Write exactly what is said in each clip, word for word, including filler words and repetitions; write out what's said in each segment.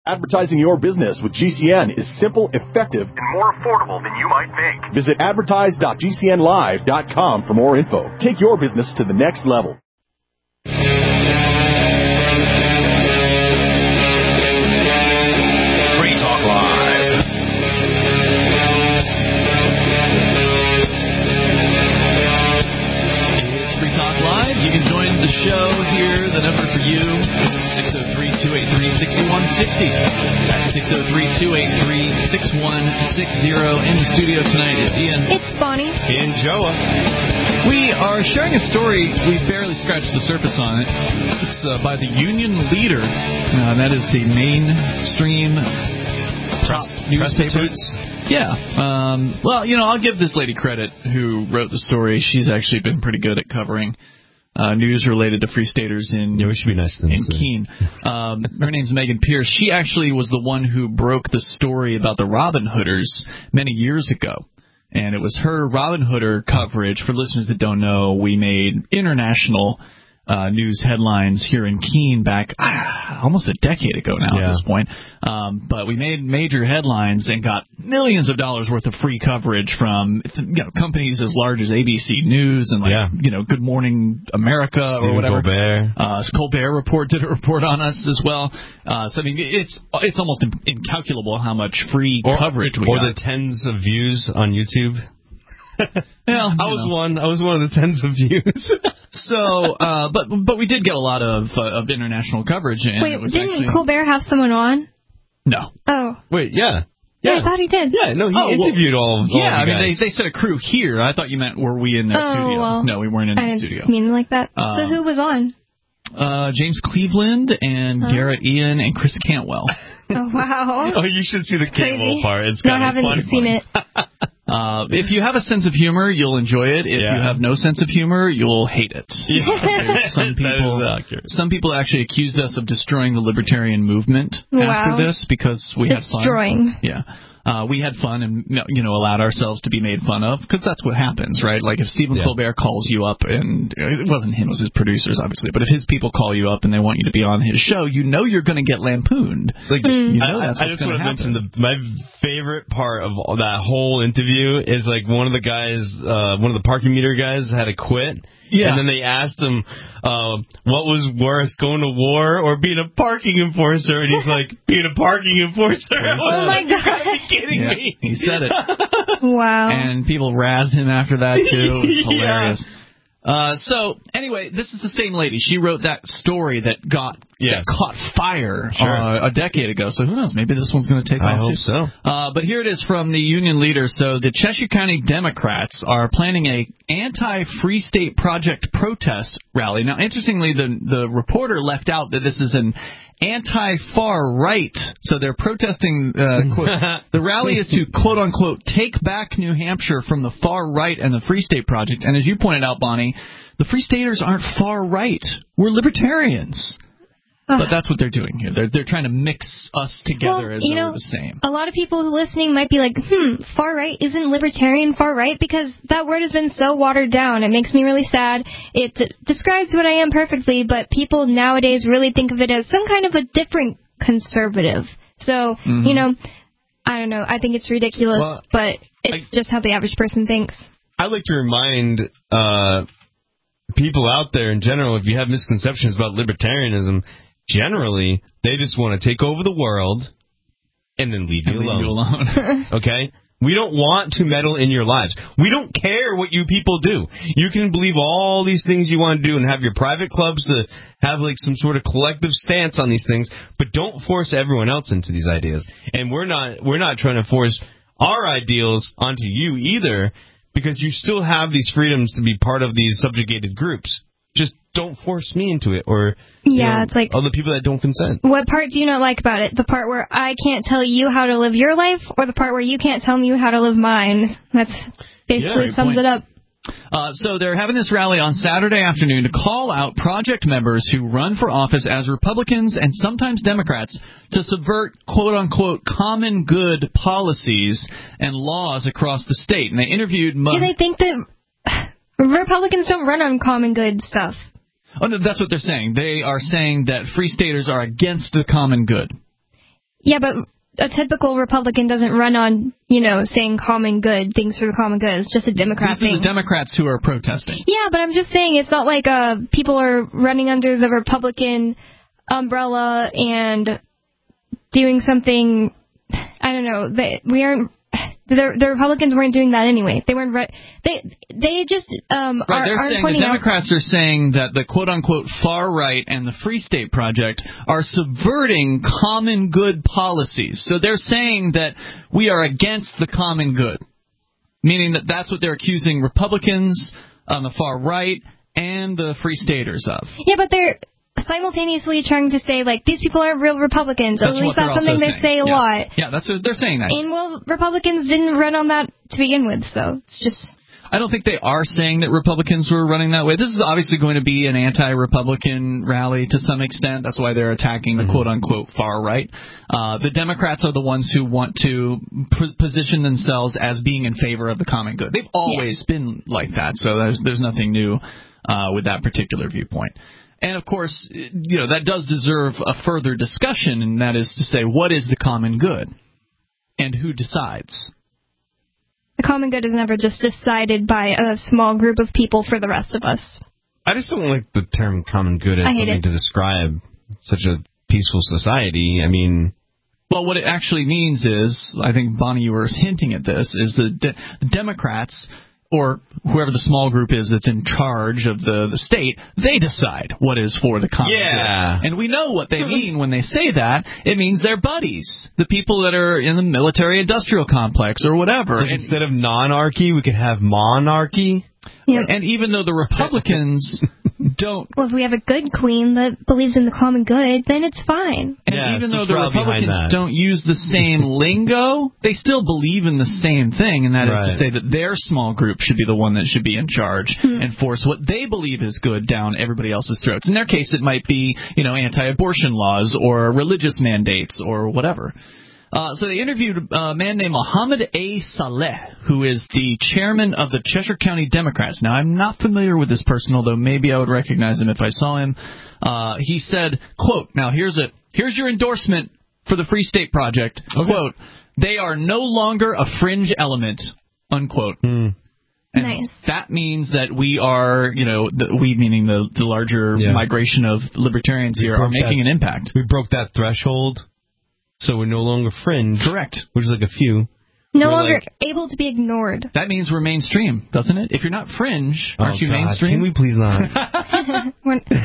Advertising your business with G C N is simple, effective, and more affordable than you might think. Visit advertise dot g c n live dot com for more info. Take your business to the next level. Free Talk Live. It's Free Talk Live. You can join the show here. The number for you, six oh three, two eight three, six one six oh. That's six oh three, two eight three, six one six oh. In the studio tonight is Ian. It's Bonnie. And Joa. We are sharing a story. We've barely scratched the surface on it. It's uh, by the Union Leader. Uh, that is the mainstream top newspaper. Yeah. Um, well, you know, I'll give this lady credit who wrote the story. She's actually been pretty good at covering Uh, news related to Free Staters in, yeah, we should be nice to them, in Keene. Um, her name's Megan Pierce. She actually was the one who broke the story about the Robin Hooders many years ago. And it was her Robin Hooder coverage. For listeners that don't know, we made international uh, news headlines here in Keene back ah, almost a decade ago now yeah. at this point. Um, but we made major headlines and got millions of dollars worth of free coverage from you know, companies as large as A B C News and like yeah. you know Good Morning America Stephen or whatever. Colbert. Uh, Colbert Report did a report on us as well. Uh, so I mean, it's it's almost incalculable how much free or, coverage we or got. Or the tens of views on YouTube. Well, I was know. one. I was one of the tens of views. So, uh, but but we did get a lot of uh, of international coverage. And Wait, it was didn't actually... Colbert have someone on? No. Oh. Wait, yeah. Yeah, yeah I thought he did. Yeah, no, he oh, interviewed well, all, all Yeah, of you I mean, guys. they, they said a crew here. I thought you meant were we in the oh, studio. Well, no, we weren't in I the didn't studio. mean like that. Um, so who was on? Uh, James Cleveland and huh? Garrett Ian and Chris Cantwell. Oh, wow. Oh, you should see the Cantwell part. It's no, kind I of haven't seen funny. it. Uh, if you have a sense of humor, you'll enjoy it. If yeah. you have no sense of humor, you'll hate it. Yeah. some people, some people actually accused us of destroying the libertarian movement wow. after this because we destroying. had fun. Yeah. Uh, we had fun and, you know, allowed ourselves to be made fun of, because that's what happens, right? Like, if Stephen yeah. Colbert calls you up, and it wasn't him, it was his producers, obviously, but if his people call you up and they want you to be on his show, you know you're going to get lampooned. Like, mm. you know I, that's I just want to mention the, my favorite part of that whole interview is, like, one of the guys, uh, one of the parking meter guys had to quit. Yeah. And then they asked him, uh, what was worse, going to war or being a parking enforcer? And he's like, being a parking enforcer. Oh, my God. You gotta be kidding yeah, me. He said it. Wow. And people razzed him after that, too. It was hilarious. Yeah. Uh, so, anyway, this is the same lady. She wrote that story that got yes. that caught fire sure. uh, a decade ago. So who knows? Maybe this one's going to take I off. I hope too. so. Uh, but here it is from the Union Leader. So the Cheshire County Democrats are planning a anti-Free State Project protest rally. Now, interestingly, the the reporter left out that this is an anti-far right, so they're protesting, uh, quote, the rally is to, quote-unquote, take back New Hampshire from the far right and the Free State Project. And as you pointed out, Bonnie, the Free Staters aren't far right. We're libertarians. But that's what they're doing here. They're they're trying to mix us together well, as you though know, we're the same. A lot of people listening might be like, hmm, far right isn't libertarian far right? Because that word has been so watered down. It makes me really sad. It d- describes what I am perfectly, but people nowadays really think of it as some kind of a different conservative. So, mm-hmm. you know, I don't know. I think it's ridiculous, well, but it's I, just how the average person thinks. I like to remind uh, people out there in general, if you have misconceptions about libertarianism, generally, they just want to take over the world and then leave you and alone. Leave you alone. Okay? We don't want to meddle in your lives. We don't care what you people do. You can believe all these things you want to do and have your private clubs to have like some sort of collective stance on these things, but don't force everyone else into these ideas. And we're not we're not trying to force our ideals onto you either, because you still have these freedoms to be part of these subjugated groups. Just don't force me into it, or yeah, you know, it's like other people that don't consent. What part do you not like about it? The part where I can't tell you how to live your life, or the part where you can't tell me how to live mine? That's basically yeah, sums point. it up. Uh, so they're having this rally on Saturday afternoon to call out project members who run for office as Republicans and sometimes Democrats to subvert quote-unquote common good policies and laws across the state. And they interviewed... Mo- do they think that... Republicans don't run on common good stuff. Oh, no, that's what they're saying. They are saying that Free Staters are against the common good. Yeah, but a typical Republican doesn't run on, you know, saying common good, things for the common good. It's just a Democrat These thing. are the Democrats who are protesting. Yeah, but I'm just saying it's not like uh, people are running under the Republican umbrella and doing something, I don't know, they, we aren't, the, the Republicans weren't doing that anyway. They weren't, re- they they just um, right, are, they're aren't saying pointing the out. Democrats are saying that the quote-unquote far right and the Free State Project are subverting common good policies. So they're saying that we are against the common good, meaning that that's what they're accusing Republicans on the far right and the Free Staters of. Yeah, but they're simultaneously trying to say, like, these people aren't real Republicans. That's At least what they're that's something also they saying. say a Yes. lot. Yeah, that's what they're saying that. And, well, Republicans didn't run on that to begin with, so it's just... I don't think they are saying that Republicans were running that way. This is obviously going to be an anti-Republican rally to some extent. That's why they're attacking the quote-unquote far right. Uh, the Democrats are the ones who want to p- position themselves as being in favor of the common good. They've always yeah. been like that, so there's, there's nothing new uh, with that particular viewpoint. And, of course, you know, that does deserve a further discussion, and that is to say, what is the common good? And who decides? The common good is never just decided by a small group of people for the rest of us. I just don't like the term common good as something it. to describe such a peaceful society. I mean... Well, what it actually means is, I think, Bonnie, you were hinting at this, is the, de- the Democrats... or whoever the small group is that's in charge of the, the state, they decide what is for the common yeah. good. And we know what they mean when they say that. It means they're buddies, the people that are in the military-industrial complex or whatever. Like instead of non-archy, we could have monarchy. Yep. And even though the Republicans don't... Well, if we have a good queen that believes in the common good, then it's fine. And yeah, even so though the Republicans don't use the same lingo, they still believe in the same thing, and that right. is to say that their small group should be the one that should be in charge hmm. and force what they believe is good down everybody else's throats. In their case, it might be, you know, anti-abortion laws or religious mandates or whatever. Uh, so they interviewed a man named Mohammed A. Saleh, who is the chairman of the Cheshire County Democrats. Now, I'm not familiar with this person, although maybe I would recognize him if I saw him. Uh, he said, quote, now here's it. Here's your endorsement for the Free State Project. Okay. Quote, they are no longer a fringe element, unquote. Mm. And nice. That means that we are, you know, the, we meaning the, the larger yeah. migration of libertarians we here are making that, an impact. We broke that threshold. So we're no longer fringe. Correct. Which is like a few. No we're longer like, able to be ignored. That means we're mainstream, doesn't it? If you're not fringe, aren't oh you God, mainstream? Can we please not? I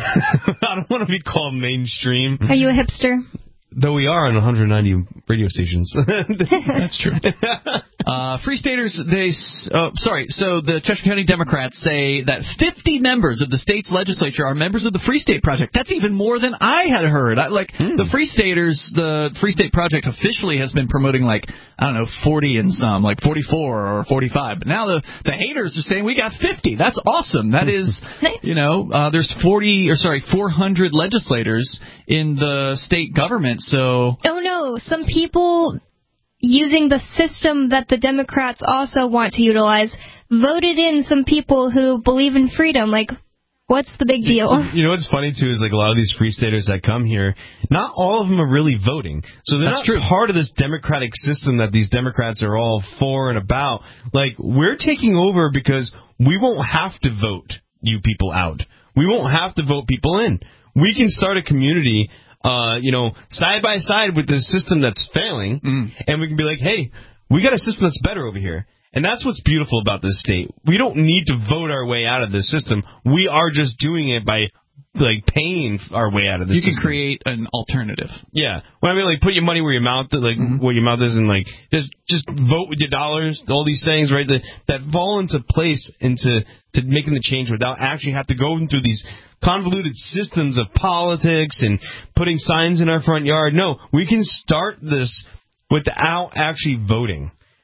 don't want to be called mainstream. Are you a hipster? Though we are on one hundred ninety radio stations. That's true. Uh, Free Staters, they, oh, sorry, so the Cheshire County Democrats say that fifty members of the state's legislature are members of the Free State Project. That's even more than I had heard. I, like, mm. the Free Staters, the Free State Project officially has been promoting, like, I don't know, forty and some, like forty-four or forty-five. But now the, the haters are saying we got fifty. That's awesome. That is, nice. You know, uh, there's forty, or sorry, four hundred legislators in the state government, so... Oh, no, some people... using the system that the Democrats also want to utilize, voted in some people who believe in freedom. Like, what's the big deal? You know what's funny, too, is like a lot of these free staters that come here, not all of them are really voting. So they're That's not true. part of this democratic system that these Democrats are all for and about. Like, we're taking over because we won't have to vote you people out. We won't have to vote people in. We can start a community... Uh, you know, side by side with the system that's failing, mm. and we can be like, hey, we got a system that's better over here. And that's what's beautiful about this state. We don't need to vote our way out of this system. We are just doing it by, like, paying our way out of this system. You system. can create an alternative. Yeah. Well, I mean, like, put your money where your mouth is, like, mm-hmm. where your mouth is, and, like, just just vote with your dollars, all these things, right, that, that fall into place into to making the change without actually have to go through these convoluted systems of politics and putting signs in our front yard. No, we can start this without actually voting.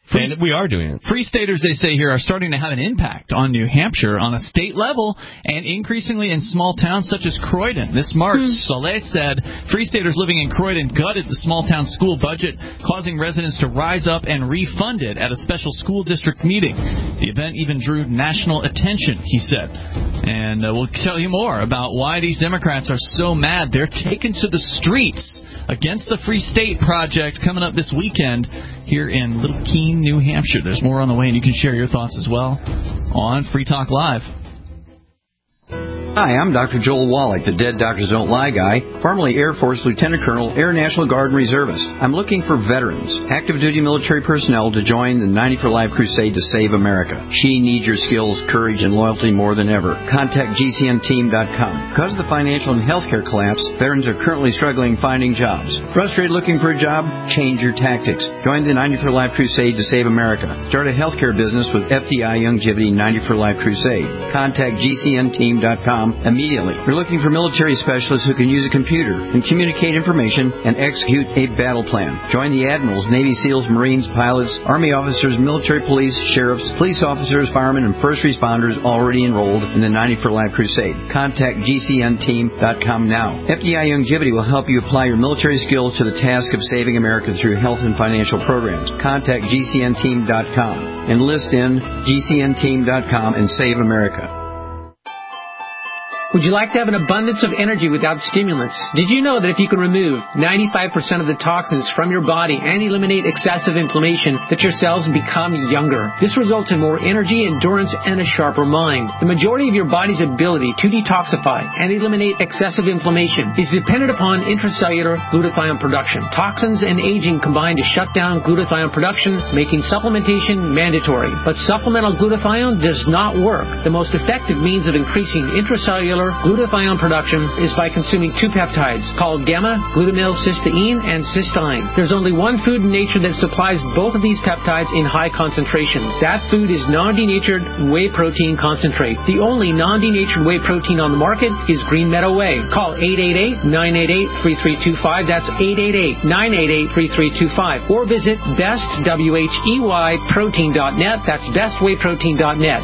Free, and we are doing it. Free staters, they say here, are starting to have an impact on New Hampshire on a state level and increasingly in small towns such as Croydon. This March, hmm. Soleil said Free staters living in Croydon gutted the small town school budget, causing residents to rise up and refund it at a special school district meeting. The event even drew national attention, he said. And uh, we'll tell you more about why these Democrats are so mad. They're taken to the streets against the Free State Project coming up this weekend here in Little Keene, New Hampshire. There's more on the way, and you can share your thoughts as well on Free Talk Live. Hi, I'm Doctor Joel Wallach, the Dead Doctors Don't Lie guy, formerly Air Force Lieutenant Colonel, Air National Guard and Reservist. I'm looking for veterans, active duty military personnel to join the ninety for Life crusade to save America. She needs your skills, courage, and loyalty more than ever. Contact G C N team dot com. Because of the financial and healthcare collapse, veterans are currently struggling finding jobs. Frustrated looking for a job? Change your tactics. Join the ninety for Life crusade to save America. Start a healthcare business with F D I Youngevity ninety for Life crusade. Contact G C N team dot com immediately. We're looking for military specialists who can use a computer and communicate information and execute a battle plan. Join the admirals, Navy SEALs, Marines, pilots, Army officers, military police, sheriffs, police officers, firemen, and first responders already enrolled in the ninety for Life crusade. Contact G C N team dot com now. F D I Youngevity will help you apply your military skills to the task of saving America through health and financial programs. Contact G C N team dot com. Enlist in G C N team dot com and save America. Would you like to have an abundance of energy without stimulants? Did you know that if you can remove ninety-five percent of the toxins from your body and eliminate excessive inflammation, that your cells become younger? This results in more energy, endurance, and a sharper mind. The majority of your body's ability to detoxify and eliminate excessive inflammation is dependent upon intracellular glutathione production. Toxins and aging combine to shut down glutathione production, making supplementation mandatory. But supplemental glutathione does not work. The most effective means of increasing intracellular glutathione production is by consuming two peptides called gamma-glutamyl-cysteine and cysteine. There's only one food in nature that supplies both of these peptides in high concentrations. That food is non-denatured whey protein concentrate. The only non-denatured whey protein on the market is Green Meadow Whey. Call eight eight eight, nine eight eight, three three two five. That's eight eight eight, nine eight eight, three three two five. Or visit best whey protein dot net. That's best whey protein dot net.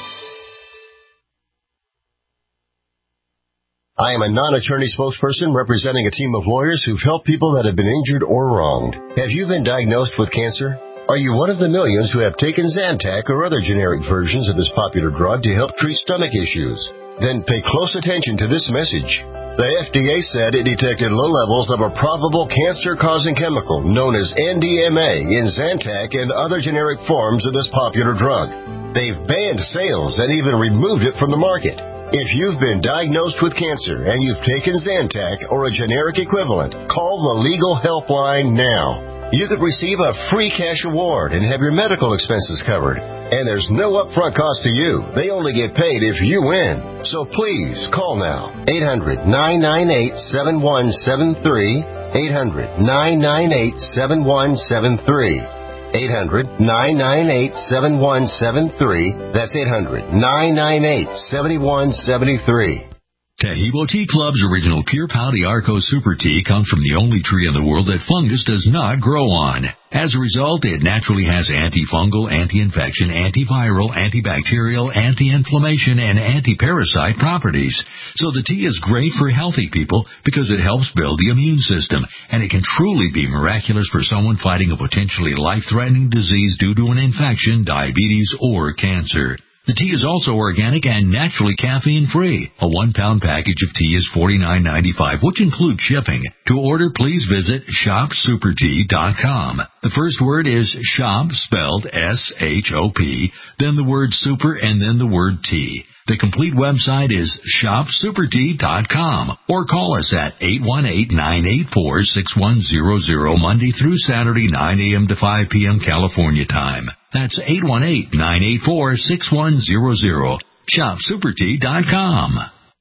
I am a non-attorney spokesperson representing a team of lawyers who've helped people that have been injured or wronged. Have you been diagnosed with cancer? Are you one of the millions who have taken Zantac or other generic versions of this popular drug to help treat stomach issues? Then pay close attention to this message. The F D A said it detected low levels of a probable cancer-causing chemical known as N D M A in Zantac and other generic forms of this popular drug. They've banned sales and even removed it from the market. If you've been diagnosed with cancer and you've taken Zantac or a generic equivalent, call the Legal Helpline now. You could receive a free cash award and have your medical expenses covered. And there's no upfront cost to you. They only get paid if you win. So please call now. eight hundred, nine nine eight, seven one seven three. eight hundred, nine nine eight, seven one seven three. eight hundred, nine nine eight, seven one seven three. That's eight hundred, nine nine eight, seven one seven three. Taheebo Tea Club's original Pure Pau d'Arco Super Tea comes from the only tree in the world that fungus does not grow on. As a result, it naturally has antifungal, anti-infection, antiviral, antibacterial, anti-inflammation, and anti-parasite properties. So the tea is great for healthy people because it helps build the immune system, and it can truly be miraculous for someone fighting a potentially life-threatening disease due to an infection, diabetes, or cancer. The tea is also organic and naturally caffeine-free. A one-pound package of tea is forty-nine ninety-five, which includes shipping. To order, please visit shop super tea dot com. The first word is shop, spelled S H O P, then the word super, and then the word tea. The complete website is shop super tea dot com, or call us at eight one eight, nine eight four, six one zero zero Monday through Saturday, nine a.m. to five p.m. California time. That's eight one eight, nine eight four, six one zero zero. shop super tea dot com.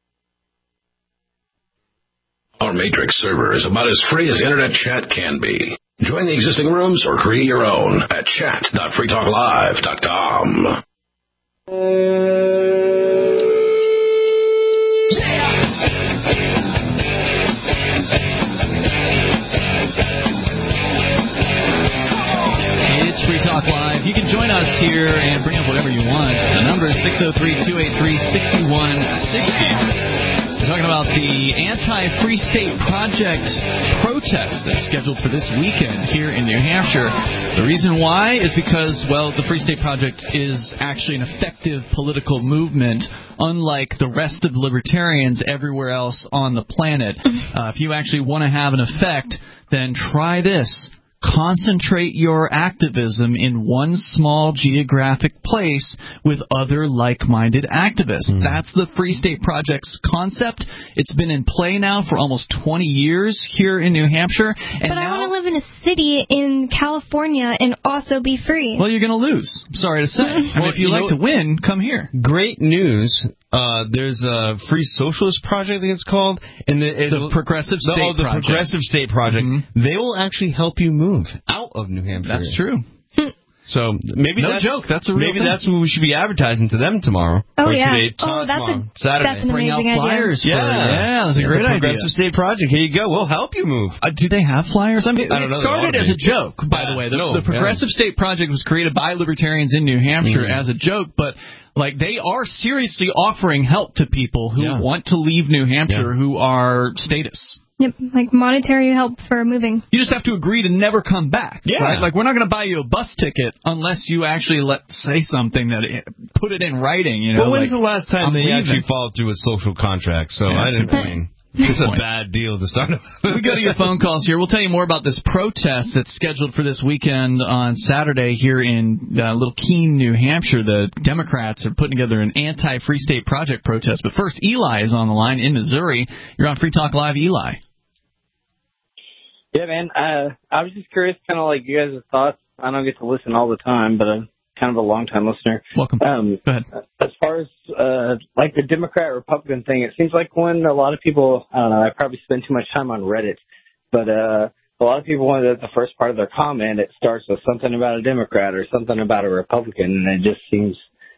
Our Matrix server is about as free as internet chat can be. Join the existing rooms or create your own at chat dot free talk live dot com. It's Free Talk Live. here and bring up whatever you want. The number is six oh three, two eight three, six one six oh. We're talking about the anti-Free State Project protest that's scheduled for this weekend here in New Hampshire. The reason why is because, well, the Free State Project is actually an effective political movement, unlike the rest of libertarians everywhere else on the planet. Uh, if you actually want to have an effect, then try this. Concentrate your activism in one small geographic place with other like-minded activists. Mm. That's the Free State Project's concept. It's been in play now for almost twenty years here in New Hampshire. And but now, I want to live in a city in California and also be free. Well, you're going to lose. I'm sorry to say. I mean, well, if you, you like know, to win, come here. Great news. Uh, there's a Free Socialist Project, I think it's called. And the, the Progressive State the, oh, the Project. Progressive State Project. Mm-hmm. They will actually help you move out of New Hampshire. That's true. So maybe no that's joke. That's a real maybe thing. that's what we should be advertising to them tomorrow. Oh or yeah. Today, oh, that's tomorrow, a Saturday. that's an Bring out amazing flyers. idea. For, yeah, yeah, that's a yeah, great the idea. Progressive State Project. Here you go. We'll help you move. Uh, do they have flyers? I mean, I don't it know, started as a joke, by yeah, the way. The, no, the Progressive yeah. State Project was created by libertarians in New Hampshire mm. as a joke, but like they are seriously offering help to people who yeah. want to leave New Hampshire, yeah. who are statists. Yep, like monetary help for moving. You just have to agree to never come back. Yeah. Right? Like, we're not going to buy you a bus ticket unless you actually let say something that it, put it in writing. You know. Well, when's like, the last time I'm they leaving. actually followed through with social contracts? So yeah, I didn't mean. It's a bad deal to start with. We go to your phone calls here. We'll tell you more about this protest that's scheduled for this weekend on Saturday here in uh, Little Keene, New Hampshire. The Democrats are putting together an anti-Free State Project protest. But first, Eli is on the line in Missouri. You're on Free Talk Live, Eli. Yeah, man. Uh, I was just curious, kind of like you guys' thoughts. I don't get to listen all the time, but I'm kind of a long-time listener. Welcome. Um, Go ahead. As far as uh, like the Democrat-Republican thing, it seems like when a lot of people, I don't know, I probably spend too much time on Reddit, but uh, a lot of people, when the first part of their comment, it starts with something about a Democrat or something about a Republican, and it just seems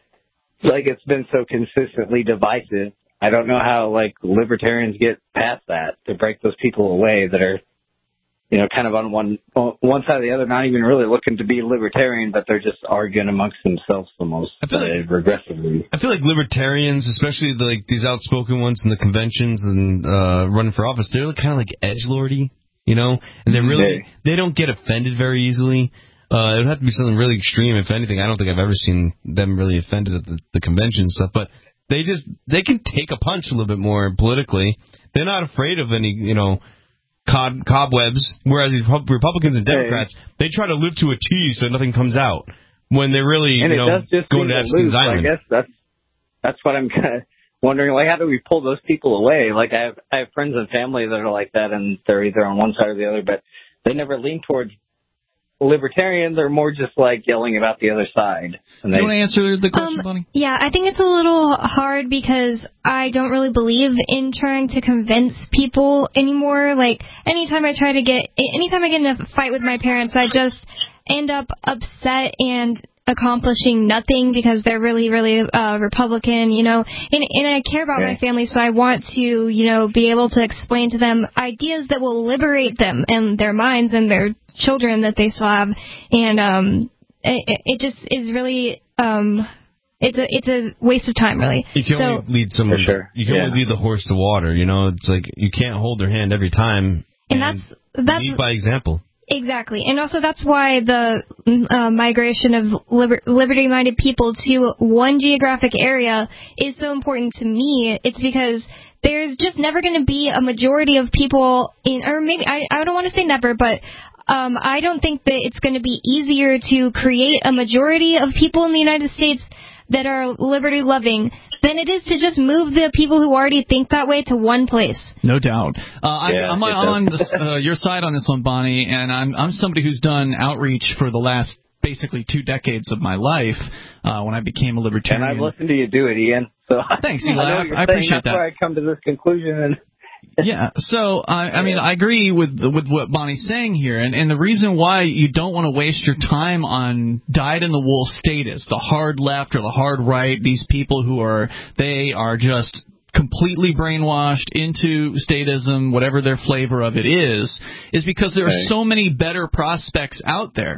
like it's been so consistently divisive. I don't know how like libertarians get past that to break those people away that are, you know, kind of on one one side or the other, not even really looking to be libertarian, but they're just arguing amongst themselves almost I feel uh, like, regressively. I feel like libertarians, especially the, like these outspoken ones in the conventions and uh, running for office, they're kind of like edgelordy, you know, and they're really they, they don't get offended very easily. Uh, it would have to be something really extreme. If anything, I don't think I've ever seen them really offended at the, the convention stuff, but they just they can take a punch a little bit more politically. They're not afraid of any, you know, Cob, cobwebs, whereas these Republicans and Democrats, hey. they try to live to a T so nothing comes out when they're really, and you know, going to Epstein's Island. I guess that's that's what I'm kind of wondering. Like, how do we pull those people away? Like, I have I have friends and family that are like that, and they're either on one side or the other, but they never lean towards libertarian. They're more just like yelling about the other side. And Do they, you want to answer the question, um, Bonnie? Yeah, I think it's a little hard because I don't really believe in trying to convince people anymore. Like, anytime I try to get, anytime I get in a fight with my parents, I just end up upset and accomplishing nothing because they're really, really uh, Republican, you know, and, and I care about okay. my family, so I want to, you know, be able to explain to them ideas that will liberate them and their minds and their children that they still have, and um, it, it just is really, um, it's a it's a waste of time, really. You can so, only lead someone, sure. you can yeah. only lead the horse to water, you know, it's like you can't hold their hand every time, and, and that's that's lead by example. Exactly. And also that's why the uh, migration of liber- liberty-minded people to one geographic area is so important to me. It's because there's just never going to be a majority of people in, or maybe, I, I don't want to say never, but um, I don't think that it's going to be easier to create a majority of people in the United States that are liberty-loving than it is to just move the people who already think that way to one place. No doubt. Uh, I'm, yeah, I'm on this, uh, your side on this one, Bonnie, and I'm I'm somebody who's done outreach for the last basically two decades of my life uh, when I became a libertarian. And I've listened to you do it, Ian. So thanks, Eli. I, know I, you're I appreciate that's that. That's why I come to this conclusion. And yeah, so I, I mean, I agree with with what Bonnie's saying here, and, and the reason why you don't want to waste your time on dyed-in-the-wool statists, the hard left or the hard right, these people who are they are just completely brainwashed into statism, whatever their flavor of it is, is because there are so many better prospects out there.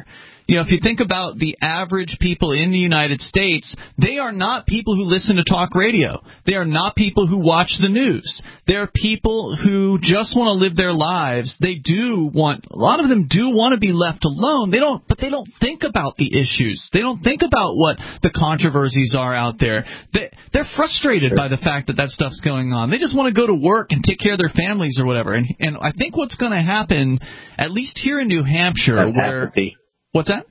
You know, if you think about the average people in the United States, they are not people who listen to talk radio. They are not people who watch the news. They're people who just want to live their lives. They do want, a lot of them do want to be left alone. They don't, but they don't think about the issues. They don't think about what the controversies are out there. They, they're frustrated by the fact that that stuff's going on. They just want to go to work and take care of their families or whatever. And, and I think what's going to happen, at least here in New Hampshire, That's where... apathy. What's that?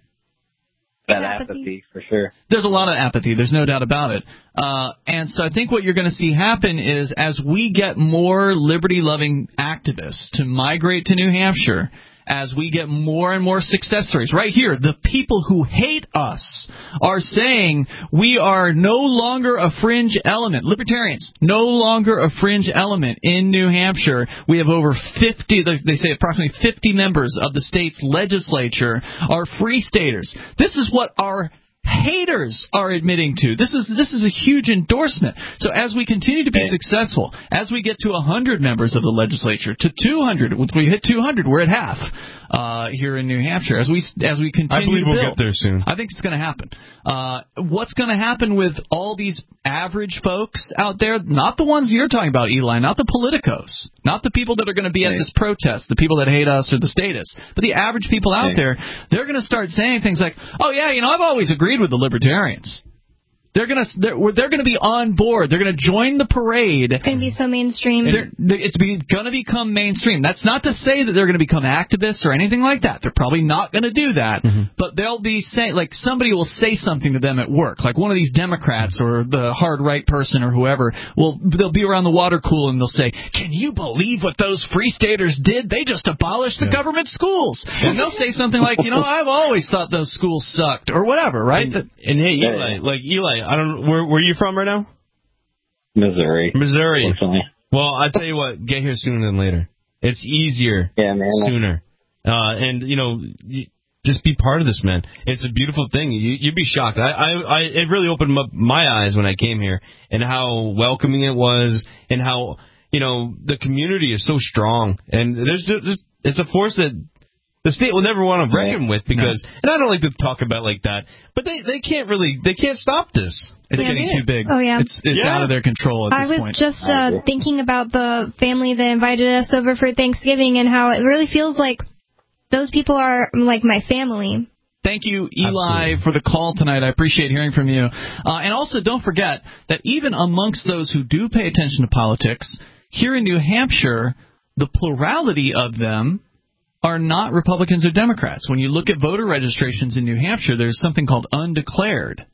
That apathy. apathy, for sure. There's a lot of apathy. There's no doubt about it. Uh, and so I think what you're going to see happen is as we get more liberty-loving activists to migrate to New Hampshire, as we get more and more success stories. Right here, the people who hate us are saying we are no longer a fringe element. Libertarians, no longer a fringe element in New Hampshire. We have over fifty, they say approximately fifty members of the state's legislature are free staters. This is what our haters are admitting to. This is this is a huge endorsement. So as we continue to be successful, as we get to one hundred members of the legislature, to two hundred, when we hit two hundred, we're at half uh, here in New Hampshire. As we as we continue I believe to build, we'll get there soon. I think it's going to happen. Uh, what's going to happen with all these average folks out there? Not the ones you're talking about, Eli. Not the politicos. Not the people that are going to be at this protest. The people that hate us or the statists. But the average people out there. They're going to start saying things like, "Oh yeah, you know, I've always agreed with the libertarians." They're gonna they're, they're gonna be on board. They're gonna join the parade. It's gonna be so mainstream. They're, they're, it's be, gonna become mainstream. That's not to say that they're gonna become activists or anything like that. They're probably not gonna do that. Mm-hmm. But they'll be saying, like, somebody will say something to them at work, like one of these Democrats or the hard right person or whoever. Will they'll be around the water cooler and they'll say, "Can you believe what those free staters did? They just abolished the yeah. government schools." And they'll say something like, "You know, I've always thought those schools sucked," or whatever, right? And, and hey, Eli, like Eli. I don't. Where, where are you from right now? Missouri. Missouri. Well, I tell you what, get here sooner than later. It's easier yeah, man. sooner. Uh, and you know, you, just be part of this, man. It's a beautiful thing. You, you'd be shocked. I, I, I, it really opened up my eyes when I came here, and how welcoming it was, and how you know the community is so strong. And there's just, it's a force that the state will never want to reckon with, because, no. and I don't like to talk about it like that, but they, they can't really, they can't stop this. It's yeah, getting yeah. too big. Oh, yeah. It's, it's yeah. out of their control at I this point. I point. was just uh, thinking about the family that invited us over for Thanksgiving and how it really feels like those people are like my family. Thank you, Eli, Absolutely. for the call tonight. I appreciate hearing from you. Uh, and also, don't forget that even amongst those who do pay attention to politics, here in New Hampshire, the plurality of them are not Republicans or Democrats. When you look at voter registrations in New Hampshire, there's something called undeclared.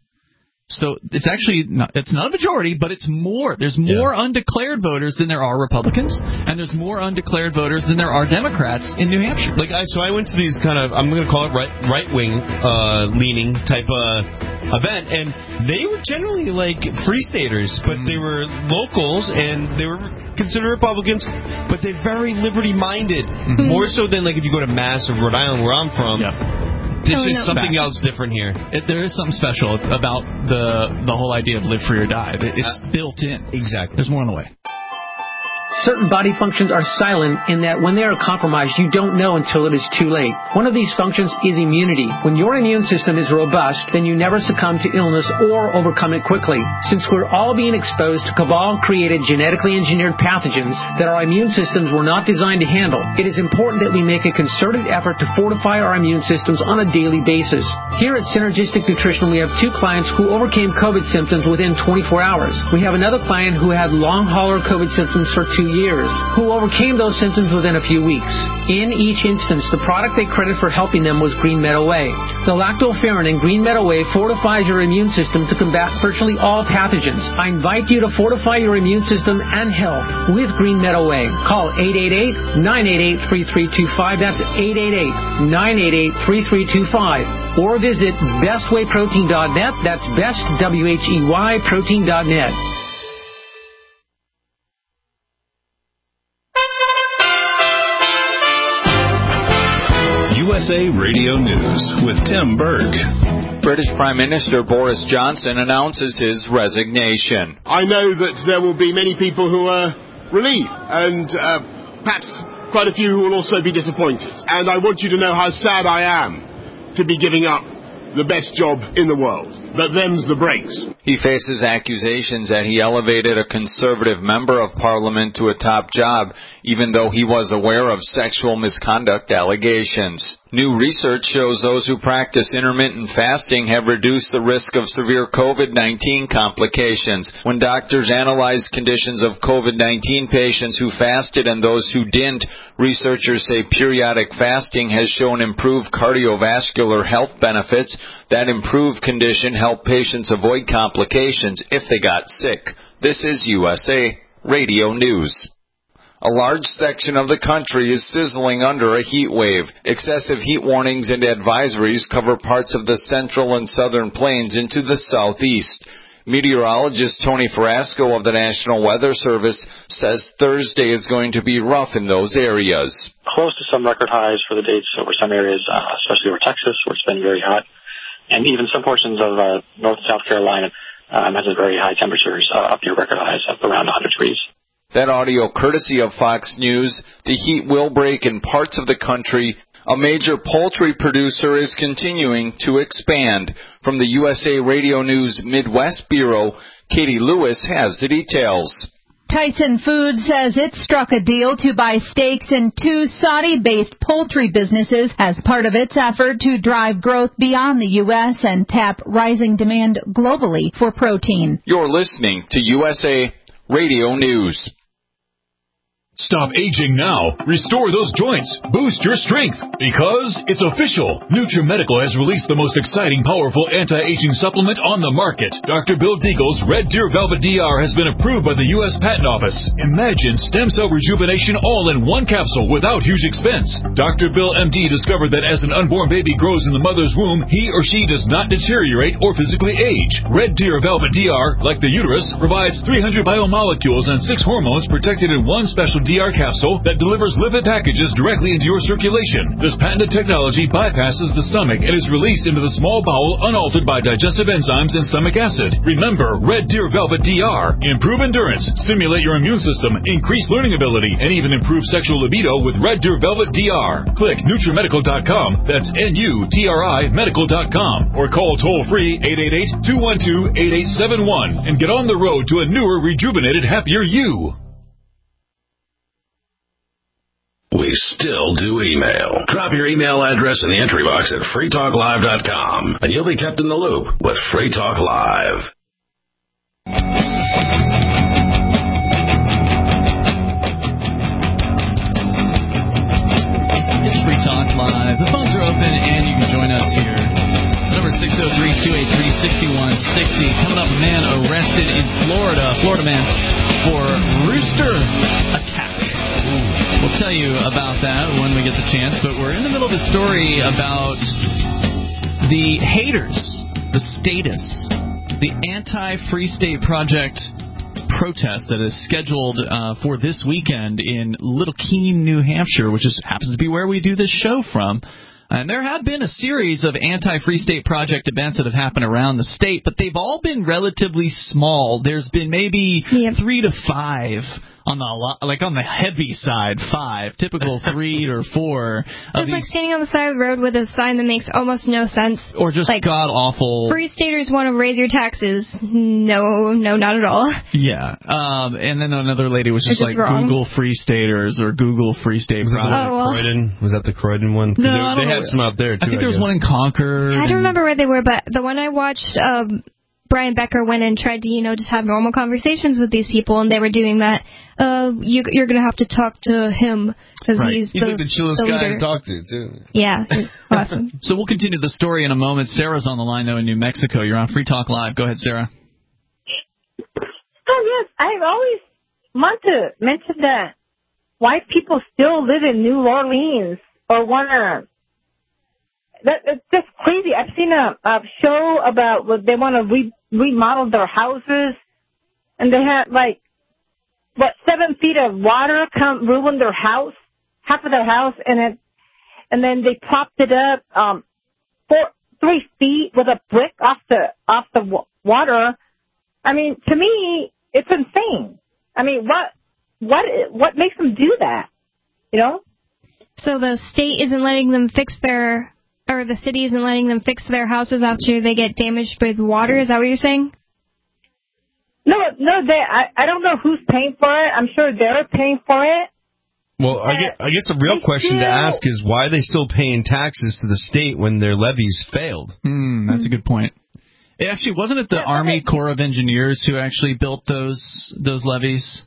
So it's actually not, it's not a majority, but it's more. There's more yeah. undeclared voters than there are Republicans, and there's more undeclared voters than there are Democrats in New Hampshire. Like I, so I went to these kind of, I'm going to call it right right wing uh, leaning type of event, and they were generally like free staters, but mm. they were locals and they were considered Republicans, but they're very liberty minded, mm-hmm. more so than like if you go to Mass or Rhode Island, where I'm from. Yeah. This oh, is no. something Back. else different here. It, there is something special about the the whole idea of live free or die. It, it's uh, built in. Exactly. There's more on the way. Certain body functions are silent in that when they are compromised, you don't know until it is too late. One of these functions is immunity. When your immune system is robust, then you never succumb to illness or overcome it quickly. Since we're all being exposed to cabal-created, genetically engineered pathogens that our immune systems were not designed to handle, it is important that we make a concerted effort to fortify our immune systems on a daily basis. Here at Synergistic Nutrition, we have two clients who overcame COVID symptoms within twenty-four hours. We have another client who had long hauler COVID symptoms for two years, who overcame those symptoms within a few weeks. In each instance, the product they credit for helping them was Green Meadow Whey. The lactoferrin in Green Meadow Whey fortifies your immune system to combat virtually all pathogens. I invite you to fortify your immune system and health with Green Meadow Whey. Call eight eight eight, nine eight eight, three three two five. That's eight eight eight, nine eight eight, three three two five. Or visit best way protein dot net. That's best, W H E Y, protein dot net. U S A Radio News with Tim Berg. British Prime Minister Boris Johnson announces his resignation. I know that there will be many people who are relieved and uh, perhaps quite a few who will also be disappointed. And I want you to know how sad I am to be giving up the best job in the world. But them's the breaks. He faces accusations that he elevated a conservative member of parliament to a top job, even though he was aware of sexual misconduct allegations. New research shows those who practice intermittent fasting have reduced the risk of severe COVID nineteen complications. When doctors analyzed conditions of COVID nineteen patients who fasted and those who didn't, researchers say periodic fasting has shown improved cardiovascular health benefits. That improved condition helped patients avoid complications if they got sick. This is U S A Radio News. A large section of the country is sizzling under a heat wave. Excessive heat warnings and advisories cover parts of the central and southern plains into the southeast. Meteorologist Tony Frasco of the National Weather Service says Thursday is going to be rough in those areas. Close to some record highs for the days over some areas, uh, especially over Texas, where it's been very hot. And even some portions of uh, North and South Carolina um, has very high temperatures, uh, up near record highs of around one hundred degrees. That audio courtesy of Fox News. The heat will break in parts of the country. A major poultry producer is continuing to expand. From the U S A Radio News Midwest Bureau, Katie Lewis has the details. Tyson Foods says it struck a deal to buy stakes in two Saudi-based poultry businesses as part of its effort to drive growth beyond the U S and tap rising demand globally for protein. You're listening to U S A Radio News. Stop aging now. Restore those joints. Boost your strength. Because it's official. NutriMedical has released the most exciting, powerful anti-aging supplement on the market. Doctor Bill Deagle's Red Deer Velvet D R has been approved by the U S Patent Office. Imagine stem cell rejuvenation all in one capsule without huge expense. Doctor Bill M D discovered that as an unborn baby grows in the mother's womb, he or she does not deteriorate or physically age. Red Deer Velvet D R, like the uterus, provides three hundred biomolecules and six hormones protected in one special D R capsule that delivers lipid packages directly into your circulation. This patented technology bypasses the stomach and is released into the small bowel unaltered by digestive enzymes and stomach acid. Remember, Red Deer Velvet D R. Improve endurance, stimulate your immune system, increase learning ability, and even improve sexual libido with Red Deer Velvet D R. Click NutriMedical dot com, that's N U T R I medical dot com, or call toll-free eight eight eight, two one two, eight eight seven one and get on the road to a newer, rejuvenated, happier you. We still do email. Drop your email address in the entry box at free talk live dot com, and you'll be kept in the loop with Free Talk Live. It's Free Talk Live. The phones are open, and you can join us here. Number six oh three, two eight three, six one six oh. Coming up, a man arrested in Florida, Florida man, for rooster attack. We'll tell you about that when we get the chance, but we're in the middle of a story about the haters, the statists, the anti-Free State Project protest that is scheduled uh, for this weekend in Little Keene, New Hampshire, which is, happens to be where we do this show from. And there have been a series of anti-Free State Project events that have happened around the state, but they've all been relatively small. There's been maybe yep. three to five on the like on the heavy side, five, typical three or four. Just like standing on the side of the road with a sign that makes almost no sense. Or just like, god awful. Free staters want to raise your taxes. No, no, not at all. Yeah. Um, and then another lady was just, just like wrong. Google Free Staters or Google Free State was Project. That oh, well. Croydon? Was that the Croydon one? No, they, they had some out there too. I think I there was guess. one in Concord. I don't remember where they were, but the one I watched, um, Brian Becker went and tried to, you know, just have normal conversations with these people, and they were doing that. Uh, you, you're going to have to talk to him because right. he's, he's the, like the chillest the guy leader. to talk to, too. Yeah, he's awesome. So we'll continue the story in a moment. Sarah's on the line, though, in New Mexico. You're on Free Talk Live. Go ahead, Sarah. Oh, yes. I've always wanted to mention that white people still live in New Orleans or want to. That, it's just crazy. I've seen a, a show about what they want to re, remodel their houses, and they had like what seven feet of water come ruin their house, half of their house, and it, and then they propped it up um four three feet with a brick off the off the w- water. I mean, to me, it's insane. I mean, what what what makes them do that? You know? So the state isn't letting them fix their or the city isn't letting them fix their houses after they get damaged with water. Is that what you're saying? No, no, they. I, I don't know who's paying for it. I'm sure they're paying for it. Well, I guess, I guess the real question to ask is why are they still paying taxes to the state when their levies failed? Hmm, that's a good point. It actually, wasn't it the yeah, Army Corps of Engineers who actually built those those levees?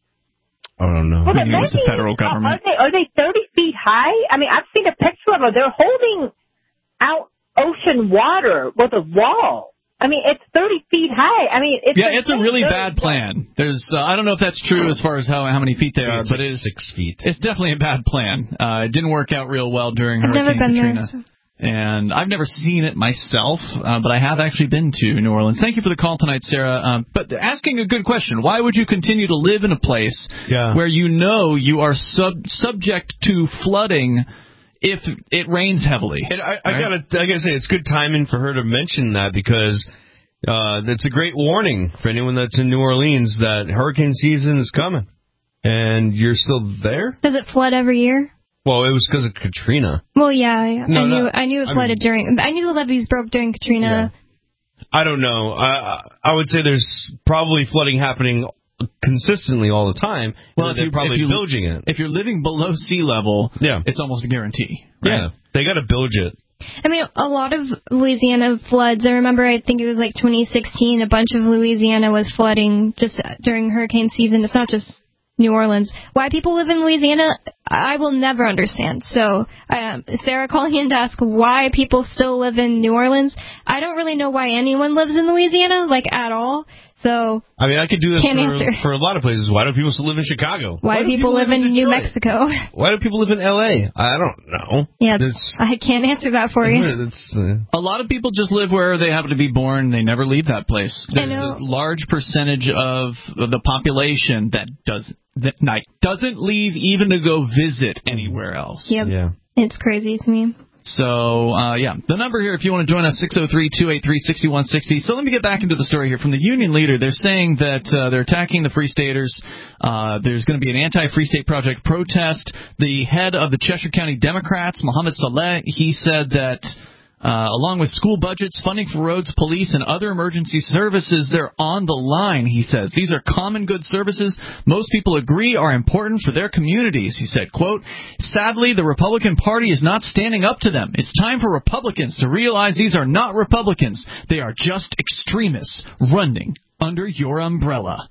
I don't know. Well, I mean, it was the federal government. Are they, are they thirty feet high? I mean, I've seen a picture of them. They're holding out ocean water with a wall. I mean, it's thirty feet high. I mean, it's yeah, it's a really bad plan. There's, uh, I don't know if that's true as far as how how many feet they are, but it is six feet. It's definitely a bad plan. Uh, it didn't work out real well during I've Hurricane never been Katrina. There, so. And I've never seen it myself, uh, but I have actually been to New Orleans. Thank you for the call tonight, Sarah. Um, but asking a good question. Why would you continue to live in a place yeah. where you know you are sub- subject to flooding if it rains heavily? And I, I right? gotta, I gotta say, it's good timing for her to mention that because uh, that's a great warning for anyone that's in New Orleans that hurricane season is coming. And you're still there? Does it flood every year? Well, it was because of Katrina. Well, yeah, yeah. No, I knew no, I knew it I flooded mean, during. I knew the levees broke during Katrina. Yeah. I don't know. I I would say there's probably flooding happening consistently all the time. Well, if they're you, probably if you, bilging it. If you're living below sea level, yeah. it's almost a guarantee. Right? Yeah, they got to bilge it. I mean, a lot of Louisiana floods. I remember, I think it was like twenty sixteen. A bunch of Louisiana was flooding just during hurricane season. It's not just New Orleans. Why people live in Louisiana, I will never understand. So, um, Sarah calling in to ask why people still live in New Orleans. I don't really know why anyone lives in Louisiana, like, at all. So, I mean, I could do this for, for a lot of places. Why do people still live in Chicago? Why, why do people, people live, live in, in New Mexico? Why do people live in L A? I don't know. Yeah, I can't answer that for you. Uh, a lot of people just live where they happen to be born. They never leave that place. There's a large percentage of the population that does that like, doesn't leave even to go visit anywhere else. Yep. Yeah, it's crazy to me. So, uh, yeah, the number here, if you want to join us, six oh three, two eight three, six one six oh. So let me get back into the story here. From the Union Leader, they're saying that uh, they're attacking the Free Staters. Uh, there's going to be an anti-Free State Project protest. The head of the Cheshire County Democrats, Mohammed Saleh, he said that Uh, along with school budgets, funding for roads, police, and other emergency services, they're on the line, he says. These are common good services most people agree are important for their communities, he said. Quote, sadly, the Republican Party is not standing up to them. It's time for Republicans to realize these are not Republicans. They are just extremists running under your umbrella.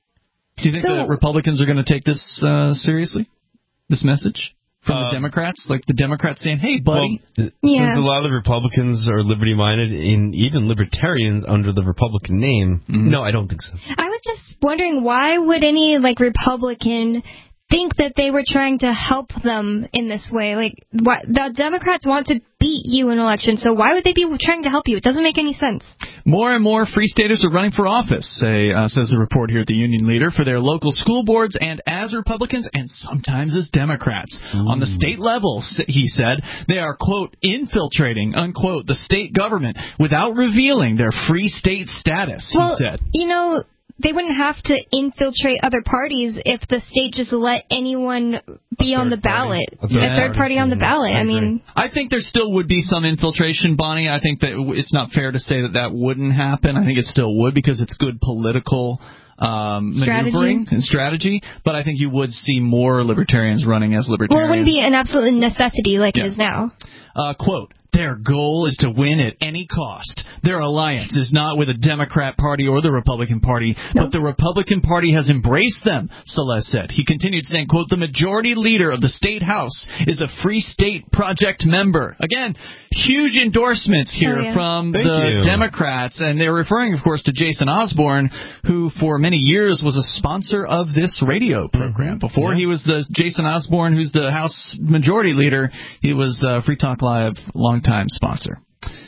Do you think so, the Republicans are going to take this uh, seriously, this message? From the uh, Democrats? Like the Democrats saying, hey, buddy. Well, yeah. Since a lot of the Republicans are liberty-minded, and even libertarians under the Republican name, mm-hmm. no, I don't think so. I was just wondering, why would any, like, Republican think that they were trying to help them in this way? Like, why, the Democrats want to beat you in an election, so why would they be trying to help you? It doesn't make any sense. More and more Free Staters are running for office, say, uh, says the report here at the Union Leader, for their local school boards and as Republicans and sometimes as Democrats. Ooh. On the state level, he said, they are, quote, infiltrating, unquote, the state government without revealing their free state status, well, he said. You know, they wouldn't have to infiltrate other parties if the state just let anyone be on the ballot. A third, a third party on the ballot. I, I mean, I think there still would be some infiltration, Bonnie. I think that it's not fair to say that that wouldn't happen. I think it still would because it's good political um, maneuvering and strategy. But I think you would see more libertarians running as libertarians. Well, it wouldn't be an absolute necessity like yeah. it is now. Uh, quote, their goal is to win at any cost. Their alliance is not with the Democrat Party or the Republican Party, no. but the Republican Party has embraced them, Saleh said. He continued saying, quote, the majority leader of the state house is a Free State Project member. Again, huge endorsements here oh, yeah. from Thank the you. Democrats, and they're referring, of course, to Jason Osborne, who for many years was a sponsor of this radio program. Mm-hmm. Before yeah. he was the Jason Osborne, who's the House Majority Leader, he was uh, Free Talk Live long time sponsor.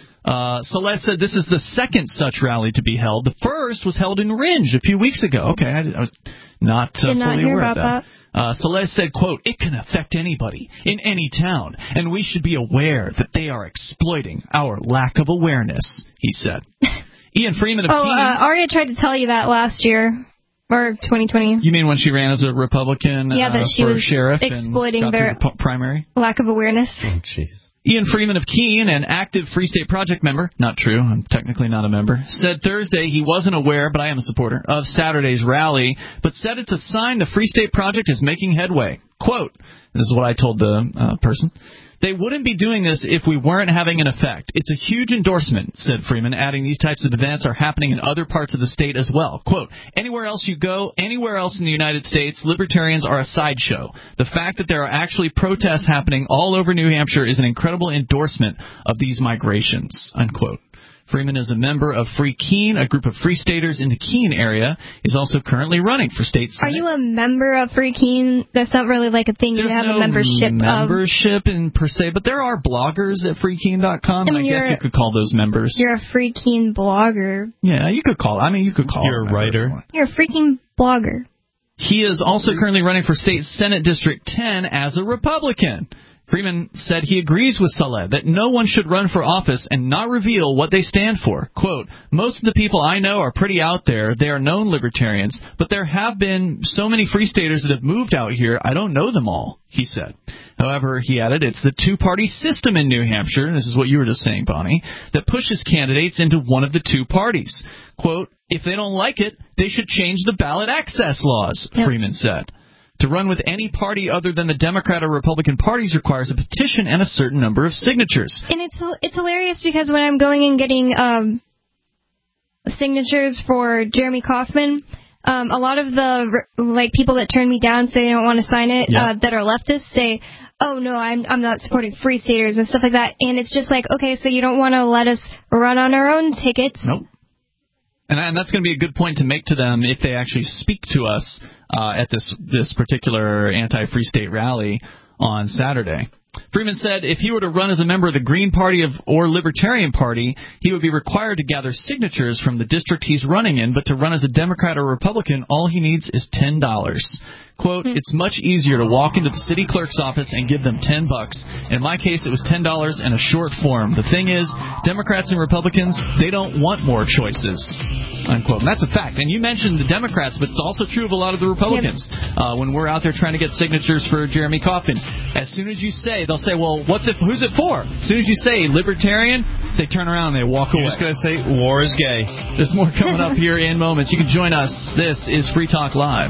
Uh, Celeste said this is the second such rally to be held. The first was held in Ringe a few weeks ago. Okay, I, I was not uh, Did not fully hear aware about of that. that. Uh, Celeste said, quote, it can affect anybody in any town, and we should be aware that they are exploiting our lack of awareness, he said. Ian Freeman of Oh, Team... uh, Aria tried to tell you that last year. Or twenty twenty. You mean when she ran as a Republican yeah, uh, that she for was sheriff exploiting and got their the primary? Lack of awareness. Oh, jeez. Ian Freeman of Keene, an active Free State Project member, not true, I'm technically not a member, said Thursday he wasn't aware, but I am a supporter, of Saturday's rally, but said it's a sign the Free State Project is making headway. Quote, this is what I told the uh, person, they wouldn't be doing this if we weren't having an effect. It's a huge endorsement, said Freeman, adding these types of events are happening in other parts of the state as well. Quote, anywhere else you go, anywhere else in the United States, libertarians are a sideshow. The fact that there are actually protests happening all over New Hampshire is an incredible endorsement of these migrations, unquote. Freeman is a member of Free Keene, a group of Free Staters in the Keene area. Is also currently running for state senate. Are you a member of Free Keene? That's not really like a thing. There's you have no a membership membership of. in per se, but there are bloggers at free keene dot com, I mean, and I guess you could call those members. You're a Free Keene blogger. Yeah, you could call. I mean, you could call. You're a writer. You're a freaking blogger. He is also currently running for state senate district ten as a Republican. Freeman said he agrees with Saleh that no one should run for office and not reveal what they stand for. Quote, most of the people I know are pretty out there. They are known libertarians, but there have been so many Free Staters that have moved out here, I don't know them all, he said. However, he added, it's the two-party system in New Hampshire, and this is what you were just saying, Bonnie, that pushes candidates into one of the two parties. Quote, if they don't like it, they should change the ballot access laws, yep. Freeman said. To run with any party other than the Democrat or Republican parties requires a petition and a certain number of signatures. And it's it's hilarious because when I'm going and getting um, signatures for Jeremy Kauffman, um, a lot of the like people that turn me down say they don't want to sign it, yeah. uh, that are leftists, say, oh, no, I'm I'm not supporting Free Staters and stuff like that. And it's just like, okay, so you don't want to let us run on our own tickets. Nope. And, and that's going to be a good point to make to them if they actually speak to us uh, at this this particular anti-Free State rally on Saturday. Freeman said if he were to run as a member of the Green Party of, or Libertarian Party, he would be required to gather signatures from the district he's running in, but to run as a Democrat or Republican, all he needs is ten dollars. Quote, it's much easier to walk into the city clerk's office and give them ten bucks. In my case, it was ten dollars and a short form. The thing is, Democrats and Republicans, they don't want more choices. Unquote. And that's a fact. And you mentioned the Democrats, but it's also true of a lot of the Republicans. Yep. Uh, when we're out there trying to get signatures for Jeremy Kauffman, as soon as you say, they'll say, well, what's it, who's it for? As soon as you say libertarian, they turn around and they walk You're away. You're just going to say, war is gay. There's more coming up here in moments. You can join us. This is Free Talk Live.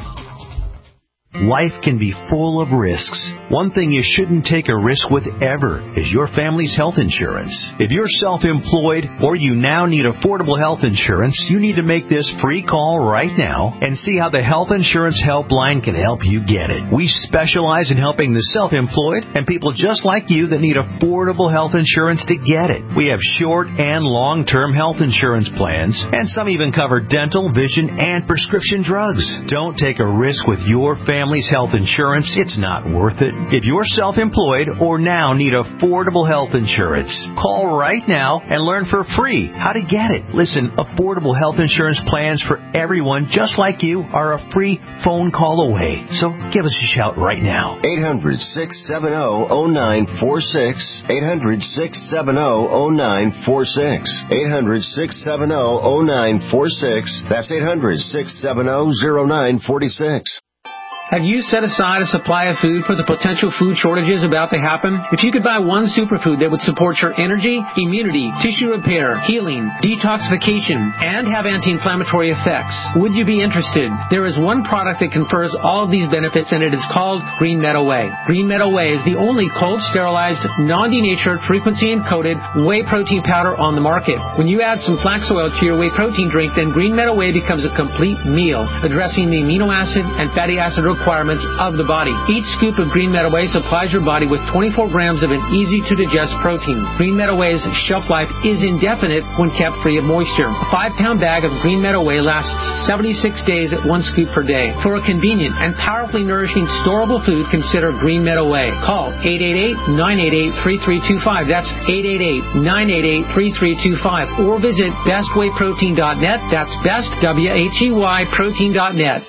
Life can be full of risks. One thing you shouldn't take a risk with ever is your family's health insurance. If you're self-employed or you now need affordable health insurance, you need to make this free call right now and see how the Health Insurance Helpline can help you get it. We specialize in helping the self-employed and people just like you that need affordable health insurance to get it. We have short and long-term health insurance plans, and some even cover dental, vision, and prescription drugs. Don't take a risk with your family. Family's health insurance, it's not worth it. If you're self-employed or now need affordable health insurance, call right now and learn for free how to get it. Listen, affordable health insurance plans for everyone just like you are a free phone call away. So give us a shout right now. eight hundred, six seven zero, zero nine four six. eight hundred, six seven zero, zero nine four six. eight hundred, six seven zero, zero nine four six. That's eight hundred, six seven zero, zero nine four six. Have you set aside a supply of food for the potential food shortages about to happen? If you could buy one superfood that would support your energy, immunity, tissue repair, healing, detoxification, and have anti-inflammatory effects, would you be interested? There is one product that confers all of these benefits, and it is called Green Meadow Whey. Green Meadow Whey is the only cold, sterilized, non-denatured, frequency-encoded whey protein powder on the market. When you add some flax oil to your whey protein drink, then Green Meadow Whey becomes a complete meal, addressing the amino acid and fatty acid requirements requirements of the body. Each scoop of Green Meadow Whey supplies your body with twenty-four grams of an easy-to-digest protein. Green Meadow Whey's shelf life is indefinite when kept free of moisture. A five-pound bag of Green Meadow Whey lasts seventy-six days at one scoop per day. For a convenient and powerfully nourishing storable food, consider Green Meadow Whey. Call eight eight eight, nine eight eight, three three two five. That's eight eight eight, nine eight eight, three three two five. Or visit best whey protein dot net. That's best, W H E Y, protein dot net.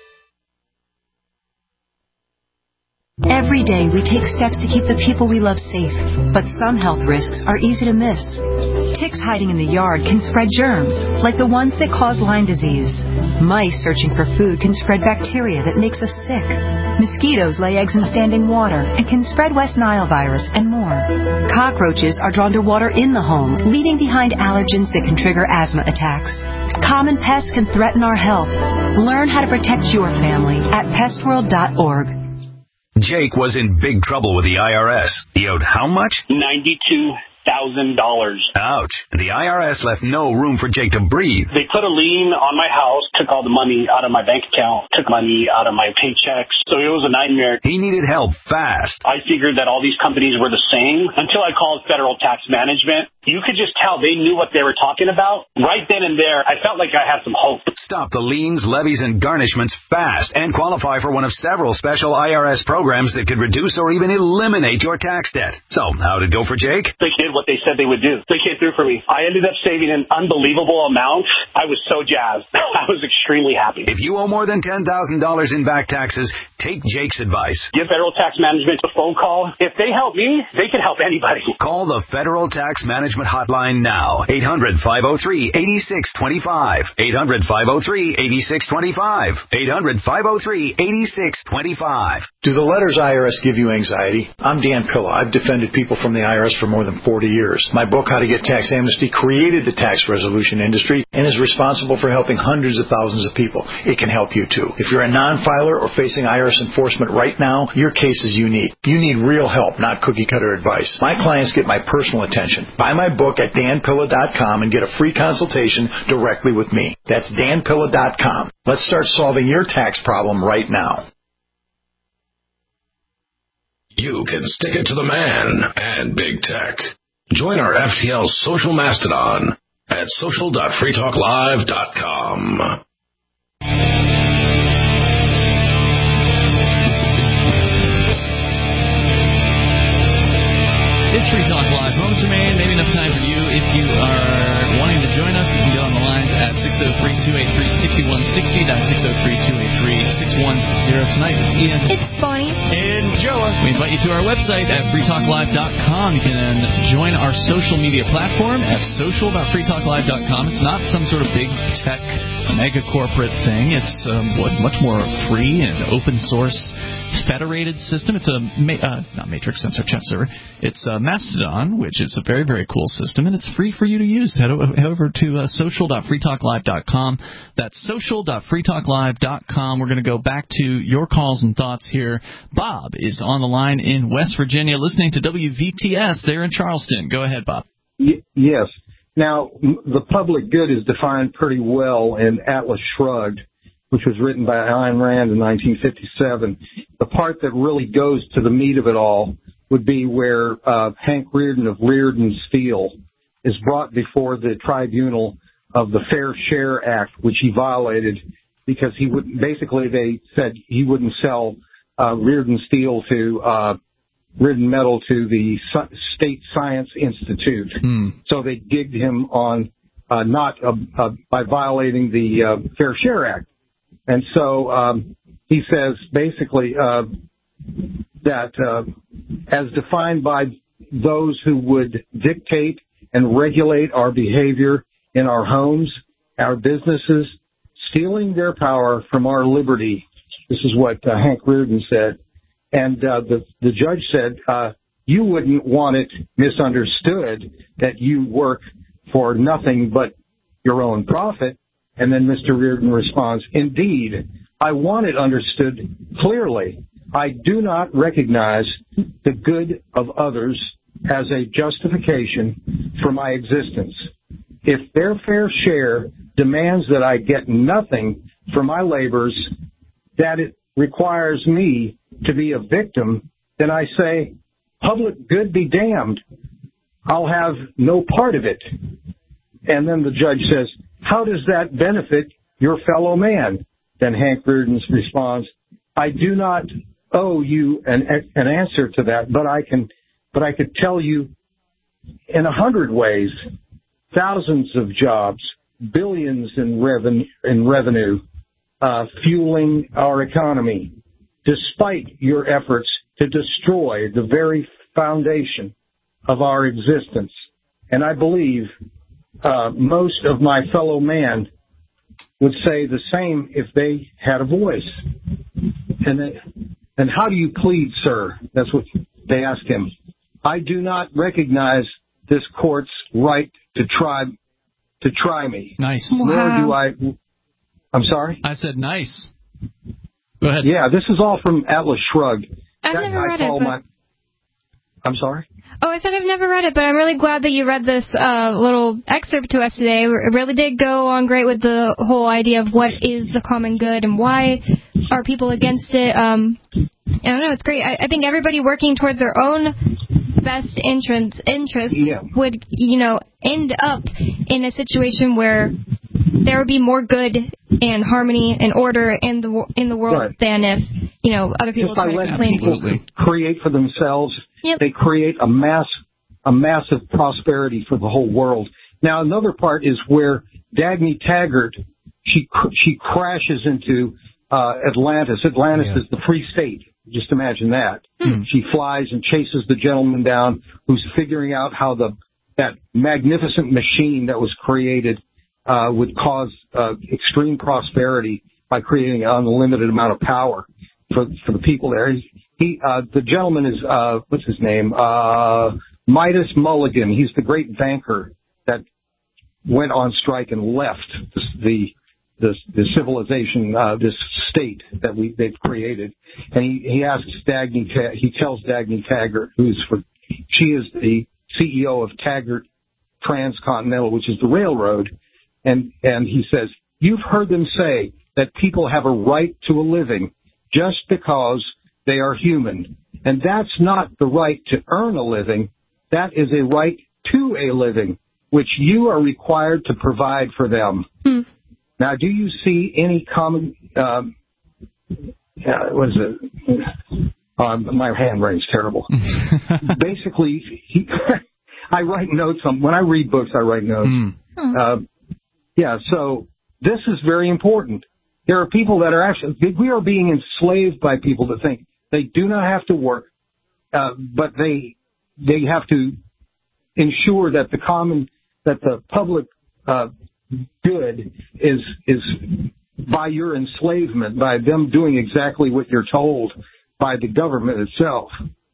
Every day we take steps to keep the people we love safe, but some health risks are easy to miss. Ticks hiding in the yard can spread germs, like the ones that cause Lyme disease. Mice searching for food can spread bacteria that makes us sick. Mosquitoes lay eggs in standing water and can spread West Nile virus and more. Cockroaches are drawn to water in the home, leaving behind allergens that can trigger asthma attacks. Common pests can threaten our health. Learn how to protect your family at pest world dot org. Jake was in big trouble with the I R S. He owed how much? ninety-two thousand dollars. Ouch. The I R S left no room for Jake to breathe. They put a lien on my house, took all the money out of my bank account, took money out of my paychecks. So it was a nightmare. He needed help fast. I figured that all these companies were the same until I called Federal Tax Management. You could just tell they knew what they were talking about. Right then and there, I felt like I had some hope. Stop the liens, levies, and garnishments fast and qualify for one of several special I R S programs that could reduce or even eliminate your tax debt. So, how'd it go for Jake? They did what they said they would do. They came through for me. I ended up saving an unbelievable amount. I was so jazzed. I was extremely happy. If you owe more than ten thousand dollars in back taxes, take Jake's advice. Give Federal Tax Management a phone call. If they help me, they can help anybody. Call the Federal Tax Management Hotline now. eight hundred, five oh three, eight six two five. eight hundred, five oh three, eight six two five. eight hundred, five oh three, eight six two five. Do the letters I R S give you anxiety? I'm Dan Pilla. I've defended people from the I R S for more than forty years. My book, How to Get Tax Amnesty, created the tax resolution industry and is responsible for helping hundreds of thousands of people. It can help you too. If you're a non-filer or facing I R S enforcement right now, your case is unique. You need real help, not cookie-cutter advice. My clients get my personal attention. Buy my book at dan pilla dot com and get a free consultation directly with me. That's dan pilla dot com. Let's start solving your tax problem right now. You can stick it to the man and big tech. Join our F T L social mastodon at social dot free talk live dot com. It's Free Talk Live. Moments remain. Maybe enough time for you. If you are wanting to join us, you can go on the lines at six oh three, two eight three, six one six oh. That's six oh three, two eight three, six one six oh. Tonight, it's Ian. It's Bonnie. And Joa. We invite you to our website at free talk live dot com. You can then join our social media platform at social dot free talk live dot com. It's not some sort of big tech, mega corporate thing. It's um, what, much more free and open source federated system. It's a uh, not Matrix, that's our chat server. It's a Mastodon, which is a very, very cool system, and it's free for you to use. Head over to uh, social dot free talk live dot com. That's social dot free talk live dot com. We're going to go back to your calls and thoughts here. Bob is on the line in West Virginia, listening to W V T S there in Charleston. Go ahead, Bob. Y- yes. Now, the public good is defined pretty well in Atlas Shrugged, which was written by Ayn Rand in nineteen fifty-seven. The part that really goes to the meat of it all would be where uh, Hank Rearden of Rearden Steel is brought before the tribunal of the Fair Share Act, which he violated because he would basically they said he wouldn't sell uh, Rearden Steel to uh, Rearden Metal to the State Science Institute. Hmm. So they gigged him on uh, not uh, uh, by violating the uh, Fair Share Act. And so um, he says basically uh, that uh, as defined by those who would dictate and regulate our behavior in our homes, our businesses, stealing their power from our liberty. This is what uh, Hank Rearden said. And uh, the, the judge said, uh, you wouldn't want it misunderstood that you work for nothing but your own profit. And then Mister Rearden responds, indeed, I want it understood clearly. I do not recognize the good of others as a justification for my existence. If their fair share demands that I get nothing for my labors, that it requires me to be a victim, then I say, public good be damned. I'll have no part of it. And then the judge says, how does that benefit your fellow man? Then Hank Rearden responds, I do not owe you an, an answer to that, but I can, but I could tell you in a hundred ways, thousands of jobs, billions in revenue, in revenue, uh, fueling our economy, despite your efforts to destroy the very foundation of our existence. And I believe uh, most of my fellow man would say the same if they had a voice. And they, and how do you plead, sir? That's what they asked him. I do not recognize this court's right to try to try me. Nice. Nor Wow. do I. I'm sorry? I said nice. Go ahead. Yeah, this is all from Atlas Shrugged. I've That never I read it, call but- my- I'm sorry? Oh, I said I've never read it, but I'm really glad that you read this uh, little excerpt to us today. It really did go on great with the whole idea of what is the common good and why are people against it. Um, I don't know, it's great. I, I think everybody working towards their own best interest, interest Yeah. would, you know, end up in a situation where there would be more good and harmony and order in the in the world Right. than if, you know, other people Just by try to letting explain people create for themselves, Yep. they create a mass, a massive prosperity for the whole world. Now, another part is where Dagny Taggart, she cr- she crashes into uh, Atlantis. Atlantis Yeah. is the free state. Just imagine that. Hmm. She flies and chases the gentleman down who's figuring out how the that magnificent machine that was created uh, would cause uh, extreme prosperity by creating an unlimited amount of power for for the people there. He, he uh, the gentleman is uh, what's his name? Uh, Midas Mulligan. He's the great banker that went on strike and left the the, the, the civilization, uh, this state that we they've created. And he he asks Dagny, Ta- he tells Dagny Taggart, who's for she is the C E O of Taggart Transcontinental, which is the railroad, and and he says, you've heard them say that people have a right to a living just because they are human. And that's not the right to earn a living. That is a right to a living, which you are required to provide for them. Hmm. Now, do you see any common, um, uh, what is it? Um, my handwriting's terrible. Basically, he, I write notes on, when I read books, I write notes. Hmm. Uh, yeah, so this is very important. There are people that are actually, we are being enslaved by people that think they do not have to work, uh, but they, they have to ensure that the common, that the public, uh, good is, is by your enslavement, by them doing exactly what you're told by the government itself.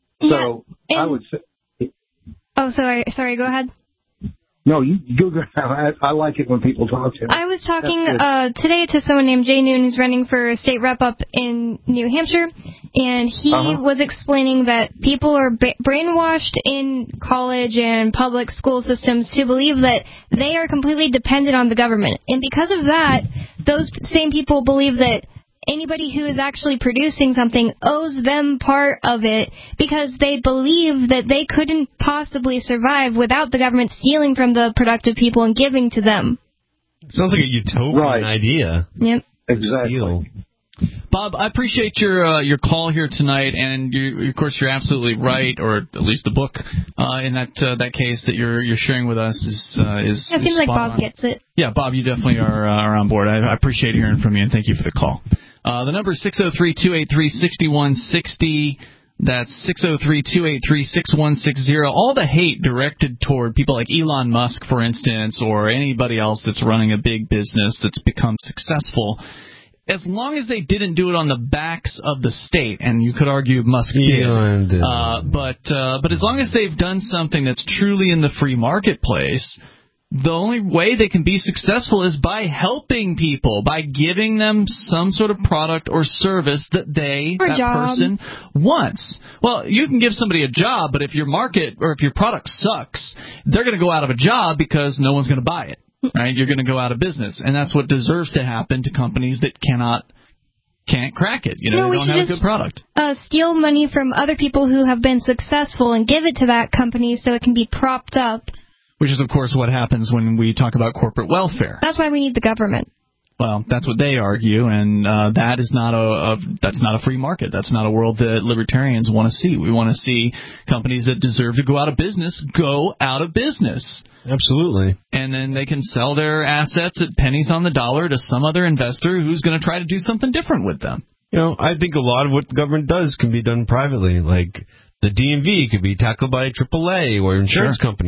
So Yeah, I and- would say, Oh, sorry, sorry, go ahead. no, you go, go I, I like it when people talk to me. I was talking That's good. uh, today to someone named Jay Noon who's running for state rep up in New Hampshire, and he Uh-huh. was explaining that people are ba- brainwashed in college and public school systems to believe that they are completely dependent on the government. And because of that, those same people believe that anybody who is actually producing something owes them part of it because they believe that they couldn't possibly survive without the government stealing from the productive people and giving to them. Sounds like a utopian idea. Yep. Exactly. Bob, I appreciate your uh, your call here tonight, and you, of course you're absolutely right, or at least the book uh, in that uh, that case that you're you're sharing with us is uh, is. It seems is like spot Bob on. gets it. Yeah, Bob, you definitely are uh, are on board. I, I appreciate hearing from you, and thank you for the call. Uh, the number is six oh three, two eight three, six one six oh. That's six oh three, two eight three, six one six oh. All the hate directed toward people like Elon Musk, for instance, or anybody else that's running a big business that's become successful, as long as they didn't do it on the backs of the state, and you could argue Musk did, Elon did. uh, but uh, but as long as they've done something that's truly in the free marketplace, the only way they can be successful is by helping people, by giving them some sort of product or service that they, Or that job. person, wants. Well, you can give somebody a job, but if your market or if your product sucks, they're going to go out of a job because no one's going to buy it. Right? You're going to go out of business, and that's what deserves to happen to companies that cannot can't crack it. You know, No, they we don't should have a just- good product. Uh, steal money from other people who have been successful and give it to that company so it can be propped up. Which is, of course, what happens when we talk about corporate welfare. That's why we need the government. Well, that's what they argue, and uh, that is not a, a that's not a free market. That's not a world that libertarians want to see. We want to see companies that deserve to go out of business go out of business. Absolutely. And then they can sell their assets at pennies on the dollar to some other investor who's going to try to do something different with them. You know, I think a lot of what the government does can be done privately. Like the D M V could be tackled by triple A or insurance Sure. companies.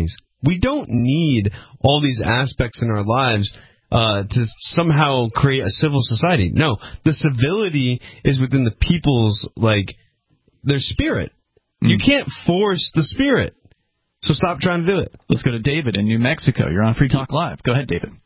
We don't need all these aspects in our lives uh, to somehow create a civil society. No, the civility is within the people's, like, their spirit. Mm. You can't force the spirit. So stop trying to do it. Let's go to David in New Mexico. You're on Free Talk Live. Go ahead, David.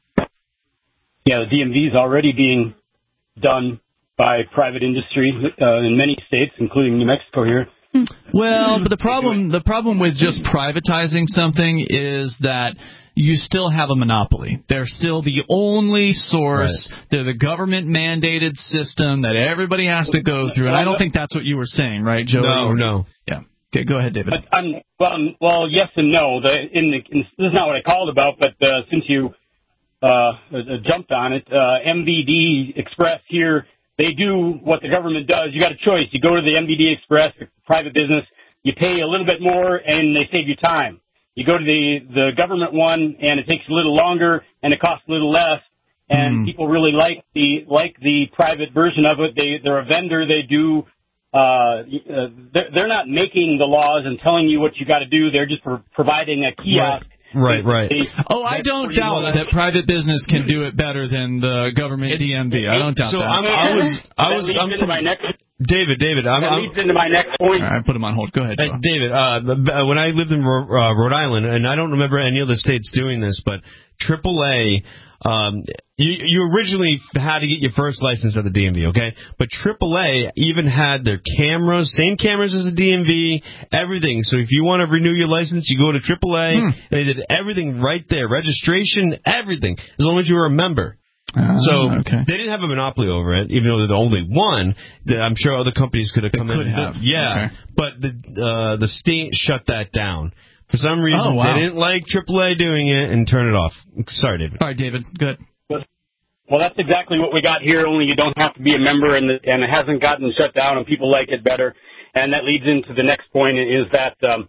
Yeah, the D M V is already being done by private industry uh, in many states, including New Mexico here. Well, but the problem the problem with just privatizing something is that you still have a monopoly. They're still the only source. Right. They're the government-mandated system that everybody has to go through. And I don't think that's what you were saying, right, Joey? No, no. Yeah. Okay, go ahead, David. But, um, well, um, well, yes and no. The, in the, in, this is not what I called about, but uh, since you uh, jumped on it, uh, M V D Express here, they do what the government does. You got a choice. You go to the M V D Express, the private business, you pay a little bit more, and they save you time. You go to the, the government one, and it takes a little longer, and it costs a little less, and mm. people really like the like the private version of it. They, they're a vendor. They do. Uh, they're, they're not making the laws and telling you what you got to do. They're just pro- providing a kiosk. Right, right. They, oh, I don't doubt that private business can do it better than the government D M V. I don't doubt so that. I'm, I was, I was, that leads I'm into from, my next. David, David, I'm, that I'm, leads into my next point. All right, put him on hold. Go ahead, Joe. Hey, David. Uh, when I lived in Ro- uh, Rhode Island, and I don't remember any other states doing this, but triple A. Um, you, you originally had to get your first license at the D M V, okay? But triple A even had their cameras, same cameras as the D M V, everything. So if you want to renew your license, you go to triple A. Hmm. They did everything right there, registration, everything, as long as you were a member. Uh, so okay. They didn't have a monopoly over it, even though they're the only one. That I'm sure other companies could have they come could in. Have. Yeah, okay. But the uh, the state shut that down. For some reason, oh, wow. they didn't like triple A doing it and turn it off. Sorry, David. All right, David. Good. Well, that's exactly what we got here, only you don't have to be a member, and, the, and it hasn't gotten shut down, and people like it better. And that leads into the next point, is that um,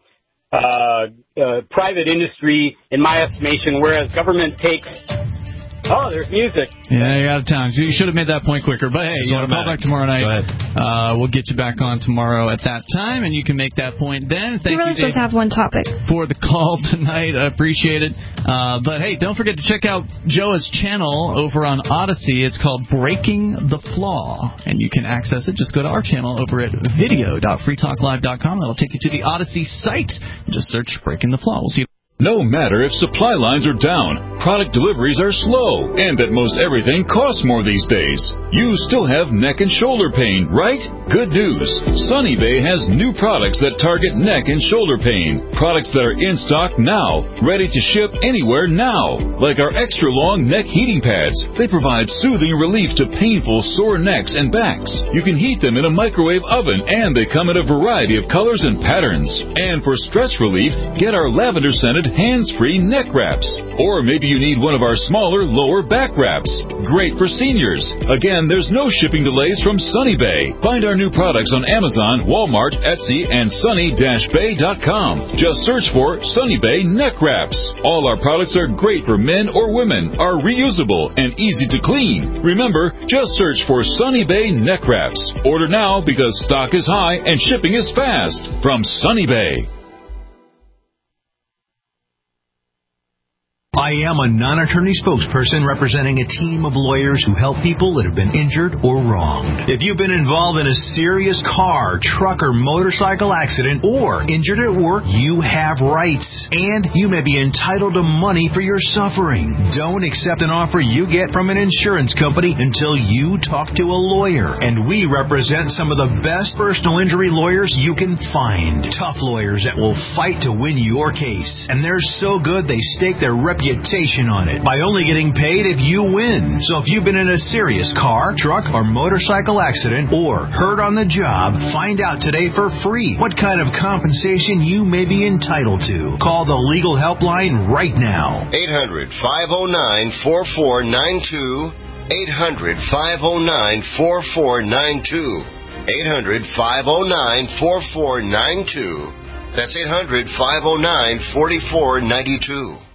uh, uh, private industry, in my estimation, whereas government takes... Oh, there's music. Yeah, you're out of town. You should have made that point quicker. But, hey, you want to call back tomorrow night. Go ahead. Uh, we'll get you back on tomorrow at that time, and you can make that point then. Thank We're really you, Dave, supposed to have one topic. for the call tonight. I appreciate it. Uh, but, hey, don't forget to check out Joa's channel over on Odyssey. It's called Breaking the Flaw, and you can access it. Just go to our channel over at video dot free talk live dot com. That'll take you to the Odyssey site. Just search Breaking the Flaw. We'll see you. No matter if supply lines are down, product deliveries are slow, and that most everything costs more these days, you still have neck and shoulder pain, right? Good news. Sunny Bay has new products that target neck and shoulder pain. Products that are in stock now, ready to ship anywhere now. Like our extra long neck heating pads. They provide soothing relief to painful sore necks and backs. You can heat them in a microwave oven, and they come in a variety of colors and patterns. And for stress relief, get our lavender scented hands-free neck wraps. Or maybe you need one of our smaller lower back wraps. Great for seniors. Again, there's no shipping delays from Sunny Bay. Find our new products on Amazon, Walmart, Etsy, and sunny dash bay dot com. Just search for Sunny Bay neck wraps. All our products are great for men or women, are reusable, and easy to clean. Remember, just search for Sunny Bay neck wraps. Order now because stock is high and shipping is fast. From Sunny Bay. I am a non-attorney spokesperson representing a team of lawyers who help people that have been injured or wronged. If you've been involved in a serious car, truck, or motorcycle accident or injured at work, you have rights, and you may be entitled to money for your suffering. Don't accept an offer you get from an insurance company until you talk to a lawyer, and we represent some of the best personal injury lawyers you can find. Tough lawyers that will fight to win your case, and they're so good they stake their reputation on it by only getting paid if you win. So if you've been in a serious car, truck, or motorcycle accident or hurt on the job, find out today for free what kind of compensation you may be entitled to. Call the legal helpline right now. eight hundred, five oh nine, four four nine two. eight hundred, five oh nine, four four nine two. eight hundred, five oh nine, four four nine two. That's eight hundred, five oh nine, four four nine two.